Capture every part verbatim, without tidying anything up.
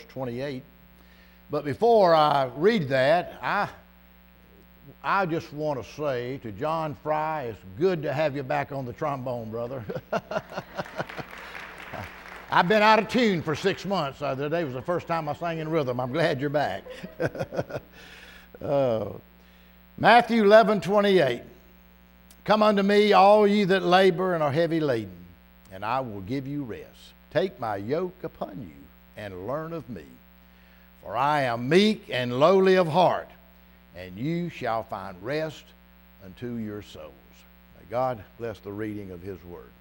twenty-eight. But before I read that, I I just want to say to John Fry, it's good to have you back on the trombone, brother. I've been out of tune for six months. Uh, today was the first time I sang in rhythm. I'm glad you're back. uh, Matthew eleven twenty-eight. Come unto me, all ye that labor and are heavy laden, and I will give you rest. Take my yoke upon you and learn of me. For I am meek and lowly of heart, and you shall find rest unto your souls. May God bless the reading of his word.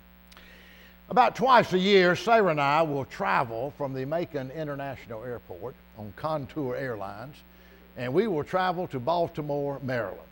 About twice a year, Sarah and I will travel from the Macon International Airport on Contour Airlines, and we will travel to Baltimore, Maryland.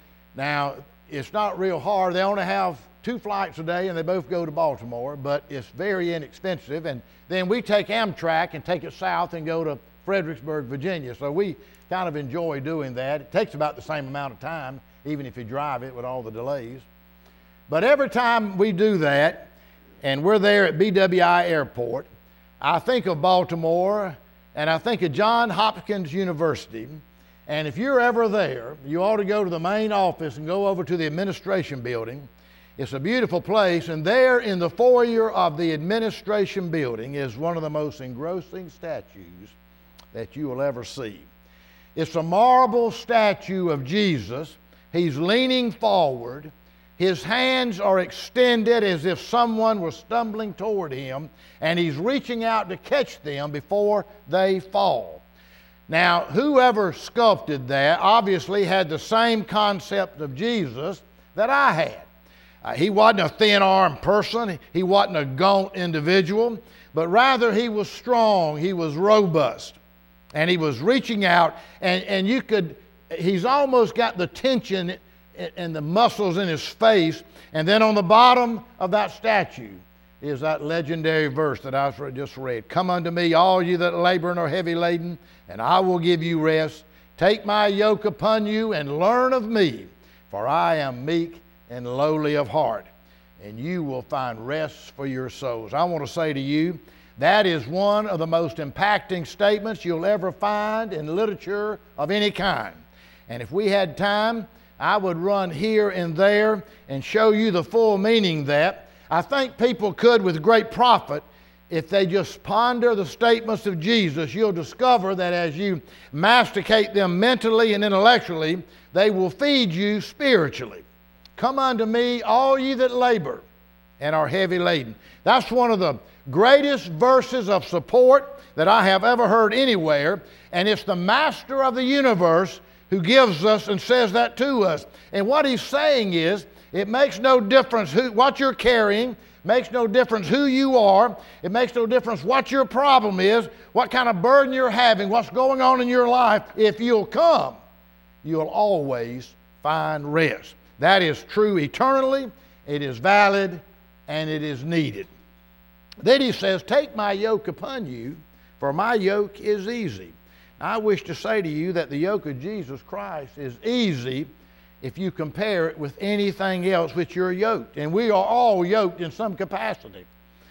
Now, it's not real hard. They only have two flights a day, and they both go to Baltimore, but it's very inexpensive. And then we take Amtrak and take it south and go to Fredericksburg, Virginia. So we kind of enjoy doing that. It takes about the same amount of time, even if you drive it with all the delays. But every time we do that, and we're there at B W I Airport, I think of Baltimore, and I think of Johns Hopkins University. And if you're ever there, you ought to go to the main office and go over to the administration building. It's a beautiful place, and there in the foyer of the administration building is one of the most engrossing statues that you will ever see. It's a marble statue of Jesus. He's leaning forward. His hands are extended as if someone was stumbling toward him, and he's reaching out to catch them before they fall. Now, whoever sculpted that obviously had the same concept of Jesus that I had. Uh, he wasn't a thin-armed person. He wasn't a gaunt individual, but rather he was strong. He was robust, and he was reaching out, and, and you could, he's almost got the tension and the muscles in his face. And then on the bottom of that statue is that legendary verse that I just read. Come unto me, all you that labor and are heavy laden, and I will give you rest. Take my yoke upon you and learn of me, for I am meek and lowly of heart, and you will find rest for your souls. I want to say to you, that is one of the most impacting statements you'll ever find in literature of any kind. And if we had time, I would run here and there and show you the full meaning of that. I think people could with great profit if they just ponder the statements of Jesus. You'll discover that as you masticate them mentally and intellectually, they will feed you spiritually. Come unto me, all ye that labor and are heavy laden. That's one of the greatest verses of support that I have ever heard anywhere, and it's the master of the universe who gives us and says that to us. And what he's saying is, it makes no difference who, what you're carrying, makes no difference who you are, it makes no difference what your problem is, what kind of burden you're having, what's going on in your life. If you'll come, you'll always find rest. That is true eternally, it is valid, and it is needed. Then he says, take my yoke upon you, for my yoke is easy. I wish to say to you that the yoke of Jesus Christ is easy if you compare it with anything else which you're yoked. And we are all yoked in some capacity.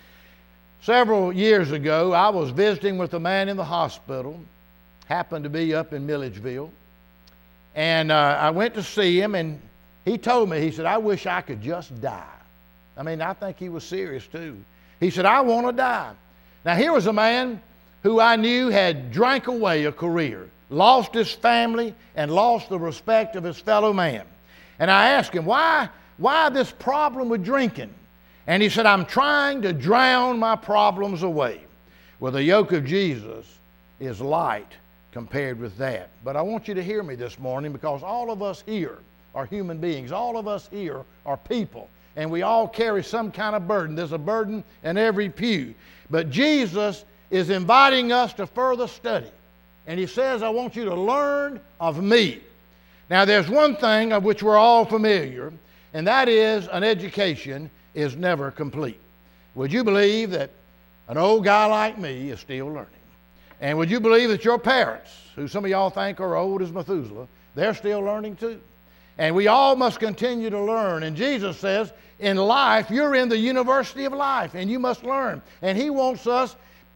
Several years ago, I was visiting with a man in the hospital, happened to be up in Milledgeville, and uh, I went to see him, and he told me, he said, I wish I could just die. I mean, I think he was serious too. He said, I want to die. Now, here was a man who I knew had drank away a career, lost his family, and lost the respect of his fellow man. And I asked him, why, why this problem with drinking? And he said, I'm trying to drown my problems away. Well, the yoke of Jesus is light compared with that. But I want you to hear me this morning, because all of us here are human beings. All of us here are people. And we all carry some kind of burden. There's a burden in every pew. But Jesus is inviting us to further study. And he says, I want you to learn of me. Now, there's one thing of which we're all familiar, and that is an education is never complete. Would you believe that an old guy like me is still learning? And would you believe that your parents, who some of y'all think are old as Methuselah, they're still learning too? And we all must continue to learn. And Jesus says, in life, you're in the university of life, and you must learn. And he wants us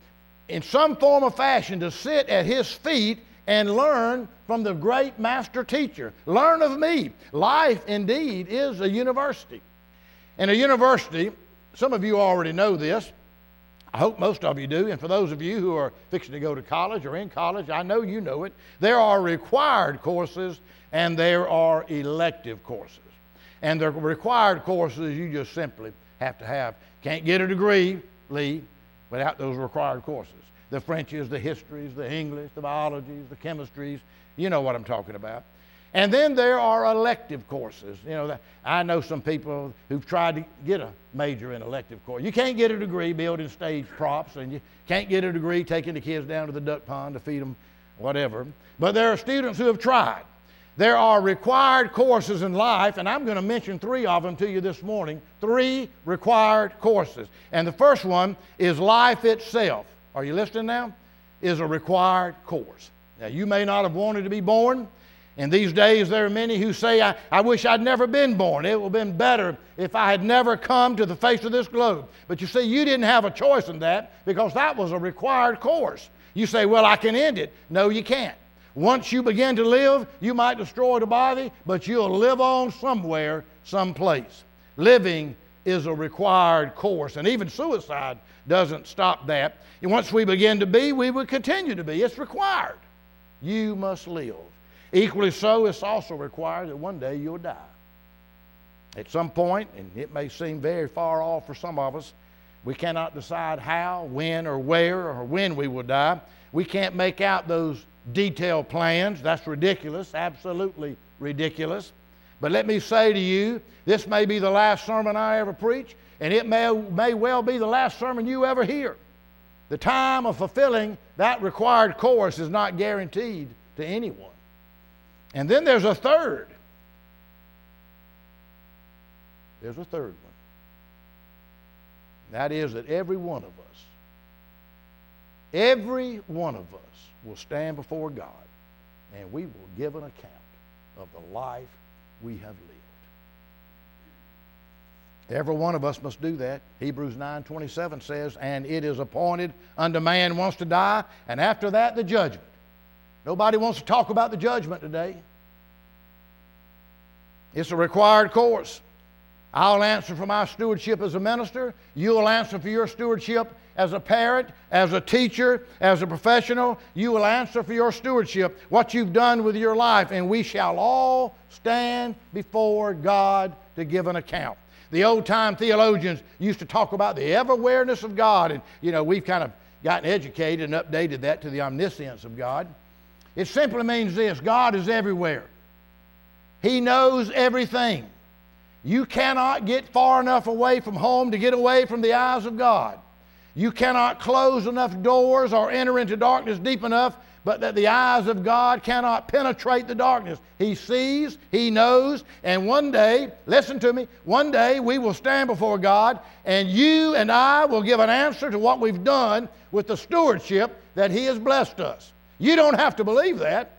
in some form or fashion to sit at his feet and learn from the great master teacher. Learn of me. Life indeed is a university. And a university, some of you already know this. I hope most of you do. And for those of you who are fixing to go to college or in college, I know you know it. There are required courses and there are elective courses. And the required courses you just simply have to have. Can't get a degree, Lee, without those required courses. The Frenches, the histories, the English, the biologies, the chemistries. You know what I'm talking about. And then there are elective courses. You know, I know some people who've tried to get a major in elective course. You can't get a degree building stage props, and you can't get a degree taking the kids down to the duck pond to feed them whatever. But there are students who have tried. There are required courses in life, and I'm going to mention three of them to you this morning. Three required courses. And the first one is life itself. Are you listening now? Is a required course. Now, you may not have wanted to be born. In these days, there are many who say, I, I wish I'd never been born. It would have been better if I had never come to the face of this globe. But you see, you didn't have a choice in that because that was a required course. You say, well, I can end it. No, you can't. Once you begin to live, you might destroy the body, but you'll live on somewhere, someplace. Living is a required course, and even suicide doesn't stop that. And once we begin to be, we will continue to be. It's required. You must live. Equally so, it's also required that one day you'll die. At some point, and it may seem very far off for some of us, we cannot decide how, when, or where, or when we will die. We can't make out those detailed plans. That's ridiculous, absolutely ridiculous. But let me say to you, this may be the last sermon I ever preach, and it may, may well be the last sermon you ever hear. The time of fulfilling that required course is not guaranteed to anyone. And then there's a third. There's a third one. That is that every one of us, every one of us will stand before God, and we will give an account of the life we have lived. Every one of us must do that. Hebrews nine twenty-seven says, and it is appointed unto man once to die, and after that the judgment. Nobody wants to talk about the judgment today. It's a required course. I'll answer for my stewardship as a minister. You'll answer for your stewardship as a parent, as a teacher, as a professional. You will answer for your stewardship, what you've done with your life, and we shall all stand before God to give an account. The old-time theologians used to talk about the ever-awareness of God, and, you know, we've kind of gotten educated and updated that to the omniscience of God. It simply means this: God is everywhere. He knows everything. You cannot get far enough away from home to get away from the eyes of God. You cannot close enough doors or enter into darkness deep enough, but that the eyes of God cannot penetrate the darkness. He sees, He knows, and one day, listen to me, one day we will stand before God, and you and I will give an answer to what we've done with the stewardship that He has blessed us. You don't have to believe that,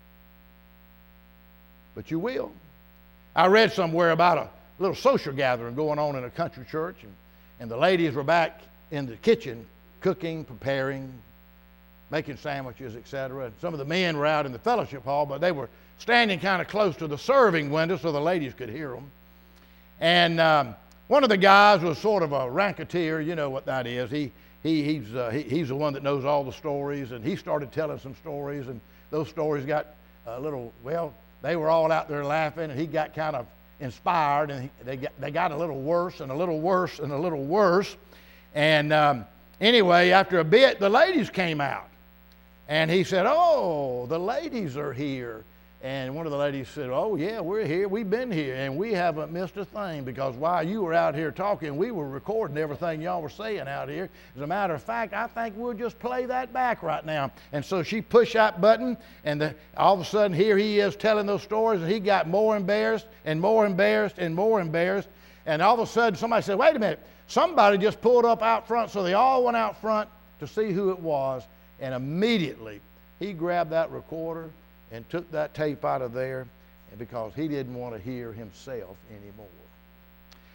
but you will. I read somewhere about a little social gathering going on in a country church, and, and the ladies were back in the kitchen cooking, preparing, making sandwiches, et cetera. And some of the men were out in the fellowship hall, but they were standing kind of close to the serving window so the ladies could hear them. And um, one of the guys was sort of a ranketeer. You know what that is. He, he, he's, uh, he, he's the one that knows all the stories, and he started telling some stories, and those stories got a little, well, they were all out there laughing, and he got kind of inspired, and he, they, got, they got a little worse and a little worse and a little worse. And um, anyway, after a bit, the ladies came out. And he said, oh, the ladies are here. And one of the ladies said, oh, yeah, we're here. We've been here, and we haven't missed a thing, because while you were out here talking, we were recording everything y'all were saying out here. As a matter of fact, I think we'll just play that back right now. And so she pushed that button, and the, all of a sudden, here he is telling those stories, and he got more embarrassed and more embarrassed and more embarrassed. And all of a sudden, somebody said, wait a minute, somebody just pulled up out front. So they all went out front to see who it was, and immediately he grabbed that recorder and took that tape out of there, and because he didn't want to hear himself anymore.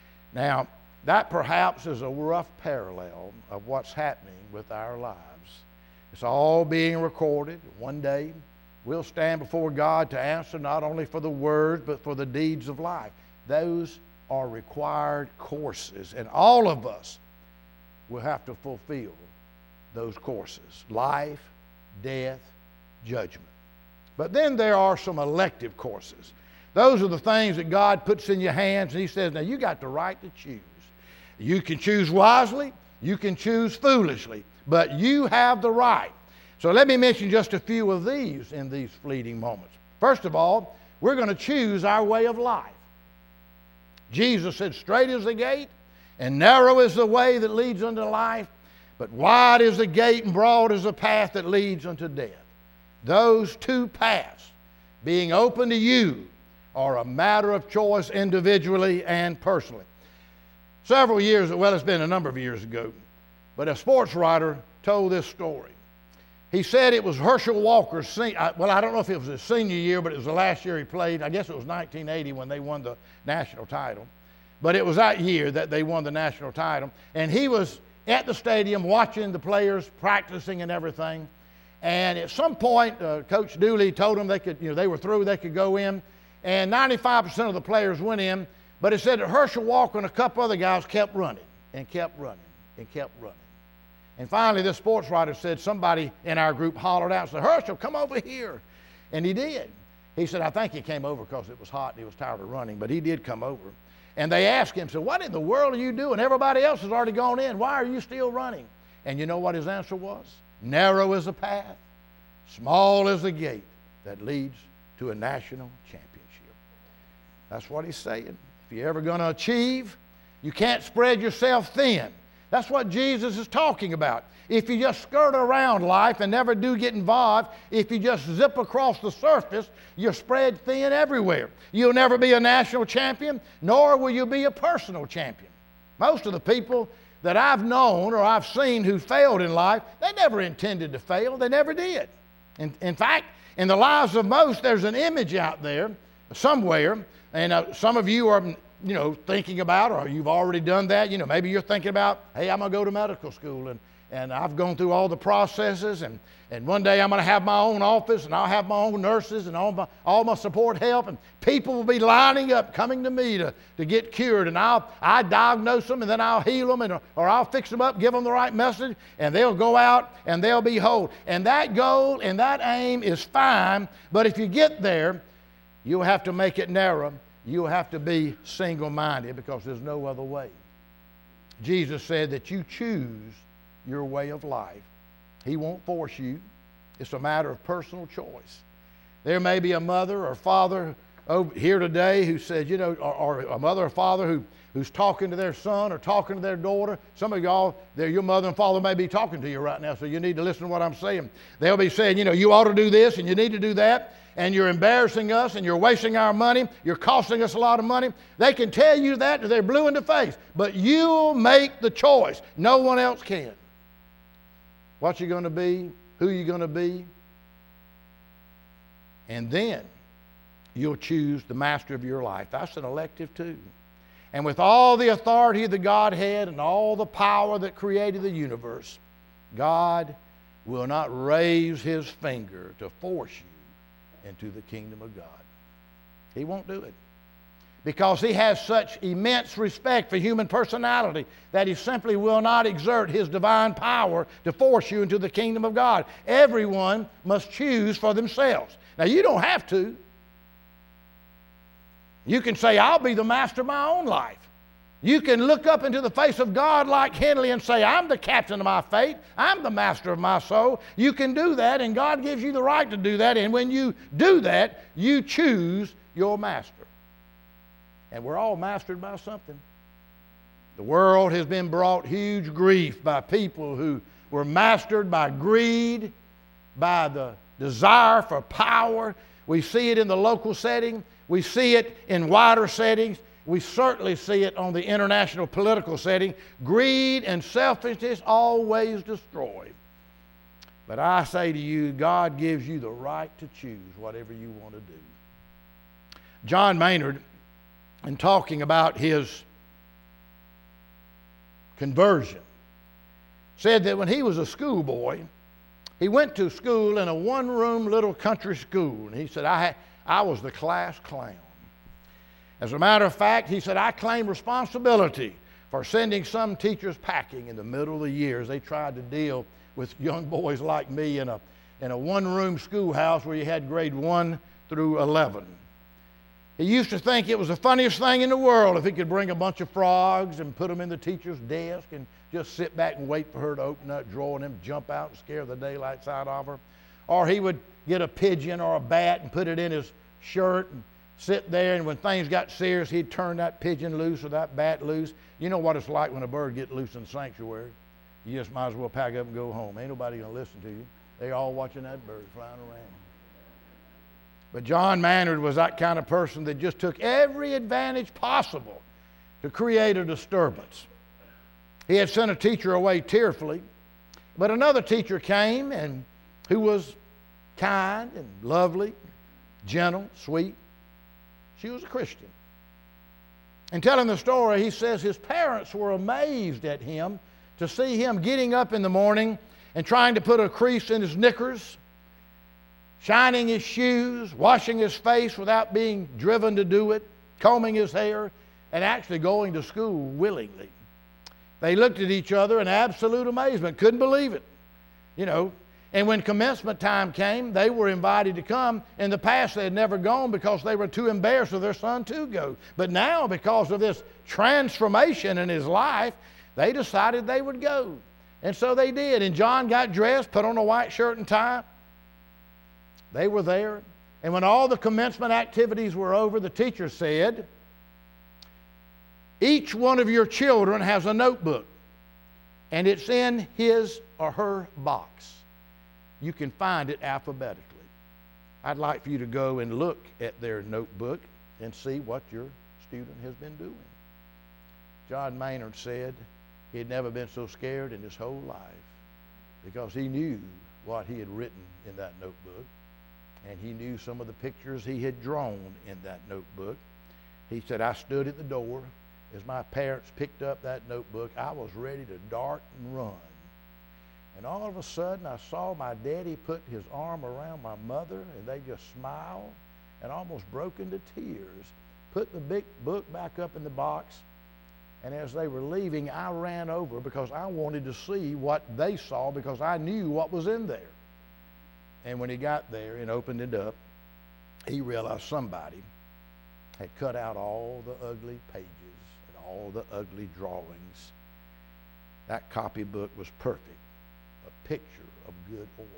Now, that perhaps is a rough parallel of what's happening with our lives It's all being recorded. One day, we'll stand before God to answer not only for the words, but for the deeds of life. Those are required courses, and all of us will have to fulfill those courses: life, death, judgment. But then there are some elective courses. Those are the things that God puts in your hands, and he says, now you got the right to choose. You can choose wisely, you can choose foolishly, but you have the right. So let me mention just a few of these in these fleeting moments. First of all, we're going to choose our way of life. Jesus said, straight is the gate, and narrow is the way that leads unto life, but wide is the gate and broad is the path that leads unto death. Those two paths being open to you are a matter of choice individually and personally. Several years, well, it's been a number of years ago, but a sports writer told this story. He said it was Herschel Walker's, sen- well, I don't know if it was his senior year, but it was the last year he played. I guess it was nineteen eighty when they won the national title. But it was that year that they won the national title. And he was at the stadium watching the players practicing and everything. And at some point, uh, Coach Dooley told them they could, you know, they were through, they could go in. And ninety-five percent of the players went in. But it said that Herschel Walker and a couple other guys kept running and kept running and kept running. And finally, this sports writer said, somebody in our group hollered out and said, Herschel, come over here. And he did. He said, I think he came over because it was hot and he was tired of running, but he did come over. And they asked him, so what in the world are you doing? Everybody else has already gone in. Why are you still running? And you know what his answer was? Narrow is the path, small is the gate that leads to a national championship. That's what he's saying. If you're ever going to achieve, you can't spread yourself thin. That's what Jesus is talking about. If you just skirt around life and never do get involved, if you just zip across the surface, you're spread thin everywhere. You'll never be a national champion, nor will you be a personal champion. Most of the people that I've known or I've seen who failed in life, they never intended to fail. They never did. In, in fact, in the lives of most, there's an image out there somewhere, and uh, some of you are, you know, thinking about, or you've already done that. You know, maybe you're thinking about, hey, I'm going to go to medical school, and, and I've gone through all the processes, and, and one day I'm going to have my own office, and I'll have my own nurses and all my, all my support help, and people will be lining up, coming to me to, to get cured, and I'll I diagnose them, and then I'll heal them, and, or I'll fix them up, give them the right message, and they'll go out, and they'll be whole. And that goal and that aim is fine, but if you get there, you'll have to make it narrow. You'll have to be single-minded because there's no other way. Jesus said that you choose your way of life. He won't force you. It's a matter of personal choice. There may be a mother or father over here today who says, you know, or, or a mother or father who, who's talking to their son or talking to their daughter. Some of y'all, your mother and father may be talking to you right now, so you need to listen to what I'm saying. They'll be saying, you know, you ought to do this and you need to do that. And you're embarrassing us, and you're wasting our money, you're costing us a lot of money. They can tell you that till they're blue in the face, but you'll make the choice. No one else can. What you're going to be, who you're going to be, and then you'll choose the master of your life. That's an elective too. And with all the authority of the Godhead and all the power that created the universe, God will not raise his finger to force you into the kingdom of God. He won't do it. Because he has such immense respect for human personality that he simply will not exert his divine power to force you into the kingdom of God. Everyone must choose for themselves. Now, you don't have to. You can say, I'll be the master of my own life. You can look up into the face of God like Henley and say, I'm the captain of my fate. I'm the master of my soul. You can do that, and God gives you the right to do that. And when you do that, you choose your master. And we're all mastered by something. The world has been brought huge grief by people who were mastered by greed, by the desire for power. We see it in the local setting. We see it in wider settings. We certainly see it on the international political setting. Greed and selfishness always destroy. But I say to you, God gives you the right to choose whatever you want to do. John Maynard, in talking about his conversion, said that when he was a schoolboy, He went to school in a one-room little country school, and he said, I, had, I was the class clown. As a matter of fact, he said, I claim responsibility for sending some teachers packing in the middle of the year as they tried to deal with young boys like me in a, in a one-room schoolhouse where you had grade one through eleven. He used to think it was the funniest thing in the world if he could bring a bunch of frogs and put them in the teacher's desk and just sit back and wait for her to open that drawer and them jump out and scare the daylights out of her. Or he would get a pigeon or a bat and put it in his shirt and sit there, and when things got serious, he'd turn that pigeon loose or that bat loose. You know what it's like when a bird gets loose in the sanctuary. You just might as well pack up and go home. Ain't nobody going to listen to you. They're all watching that bird flying around. But John Maynard was that kind of person that just took every advantage possible to create a disturbance. He had sent a teacher away tearfully, but another teacher came and who was kind and lovely, gentle, sweet. She was a Christian. In telling the story, he says his parents were amazed at him to see him getting up in the morning and trying to put a crease in his knickers, shining his shoes, washing his face without being driven to do it, combing his hair, and actually going to school willingly. They looked at each other in absolute amazement, couldn't believe it. You know, and when commencement time came, they were invited to come. In the past, they had never gone because they were too embarrassed for their son to go. But now, because of this transformation in his life, they decided they would go. And so they did. And John got dressed, put on a white shirt and tie. They were there. And when all the commencement activities were over, the teacher said, each one of your children has a notebook, and it's in his or her box. You can find it alphabetically. I'd like for you to go and look at their notebook and see what your student has been doing. John Maynard said he'd never been so scared in his whole life because he knew what he had written in that notebook, and he knew some of the pictures he had drawn in that notebook. He said, I stood at the door. As my parents picked up that notebook, I was ready to dart and run. And all of a sudden, I saw my daddy put his arm around my mother, and they just smiled and almost broke into tears, put the big book back up in the box, and as they were leaving, I ran over because I wanted to see what they saw because I knew what was in there. And when he got there and opened it up, he realized somebody had cut out all the ugly pages and all the ugly drawings. That copybook was perfect, a picture of good order.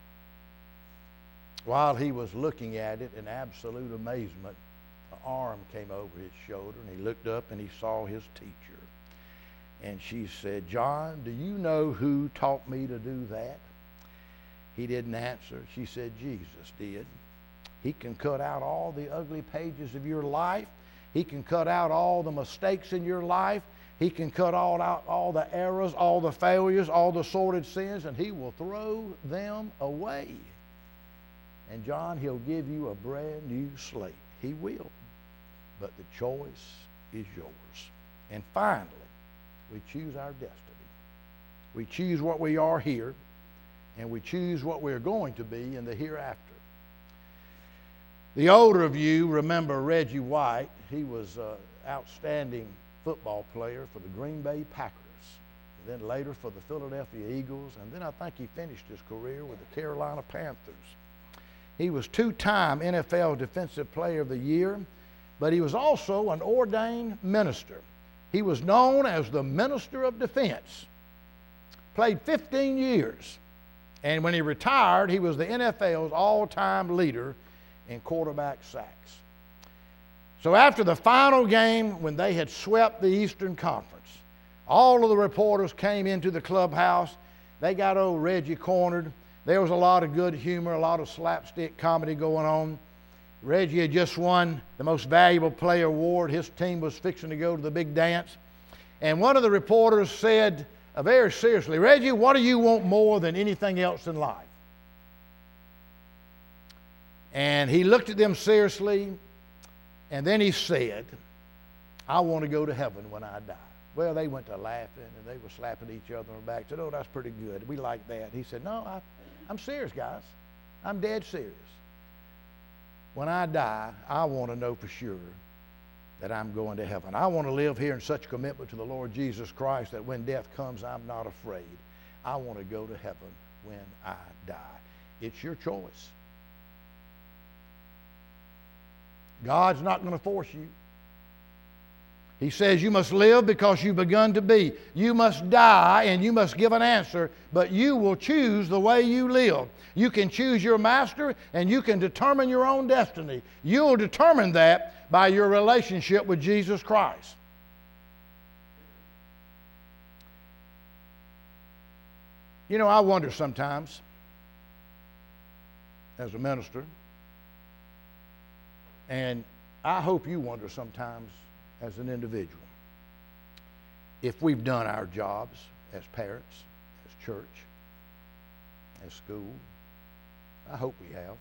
While he was looking at it in absolute amazement, an arm came over his shoulder, and he looked up and he saw his teacher. And she said, John, do you know who taught me to do that? He didn't answer. She said, Jesus did. He can cut out all the ugly pages of your life. He can cut out all the mistakes in your life. He can cut all out all the errors, all the failures, all the sordid sins, and he will throw them away. And John, he'll give you a brand new slate. He will. But the choice is yours. And finally, we choose our destiny. We choose what we are here, and we choose what we're going to be in the hereafter. The older of you remember Reggie White. He was an outstanding football player for the Green Bay Packers, and then later for the Philadelphia Eagles, and then I think he finished his career with the Carolina Panthers. He was two-time N F L Defensive Player of the Year, but he was also an ordained minister. He was known as the Minister of Defense. Played fifteen years, and when he retired, he was the N F L's all-time leader in quarterback sacks. So after the final game, when they had swept the Eastern Conference, all of the reporters came into the clubhouse. They got old Reggie cornered. There was a lot of good humor, a lot of slapstick comedy going on. Reggie had just won the Most Valuable Player award. His team was fixing to go to the big dance. And one of the reporters said uh, very seriously, Reggie, what do you want more than anything else in life? And he looked at them seriously, and then he said, I want to go to heaven when I die. Well, they went to laughing, and they were slapping each other on the back. Said, oh, that's pretty good. We like that. He said, no, I, I'm serious, guys. I'm dead serious. When I die, I want to know for sure that I'm going to heaven. I want to live here in such commitment to the Lord Jesus Christ that when death comes, I'm not afraid. I want to go to heaven when I die. It's your choice. God's not going to force you. He says you must live because you've begun to be. You must die and you must give an answer, but you will choose the way you live. You can choose your master and you can determine your own destiny. You'll determine that by your relationship with Jesus Christ. You know, I wonder sometimes, as a minister, and I hope you wonder sometimes as an individual, if we've done our jobs as parents, as church, as school. I hope we have.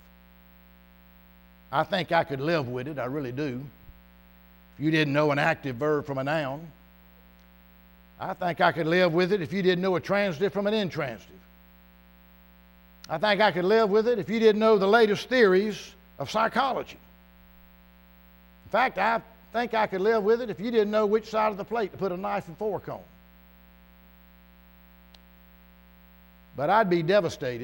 I think I could live with it, I really do. If you didn't know an active verb from a noun, I think I could live with it if you didn't know a transitive from an intransitive. I think I could live with it if you didn't know the latest theories of psychology. In fact, I think I could live with it if you didn't know which side of the plate to put a knife and fork on. But I'd be devastated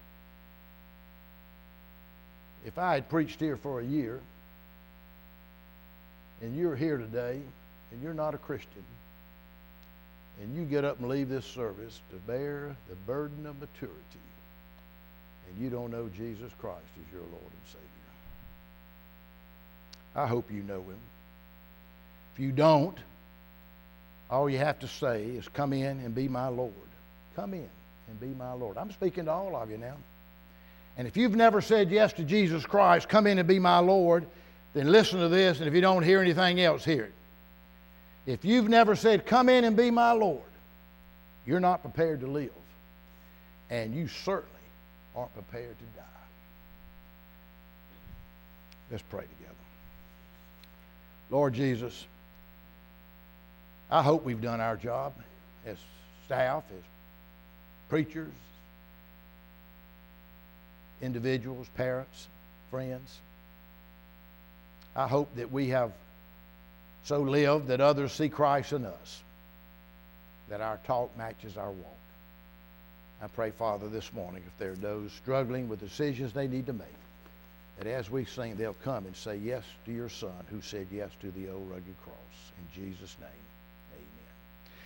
if I had preached here for a year and you're here today and you're not a Christian and you get up and leave this service to bear the burden of maturity and you don't know Jesus Christ as your Lord and Savior. I hope you know Him. If you don't, all you have to say is, come in and be my Lord. Come in and be my Lord. I'm speaking to all of you now. And if you've never said yes to Jesus Christ, come in and be my Lord, then listen to this, and if you don't hear anything else, hear it. If you've never said, come in and be my Lord, you're not prepared to live, and you certainly aren't prepared to die. Let's pray together. Lord Jesus, I hope we've done our job as staff, as preachers, individuals, parents, friends. I hope that we have so lived that others see Christ in us, that our talk matches our walk. I pray, Father, this morning, if there are those struggling with decisions they need to make, that as we sing, they'll come and say yes to your Son who said yes to the old rugged cross. In Jesus' name.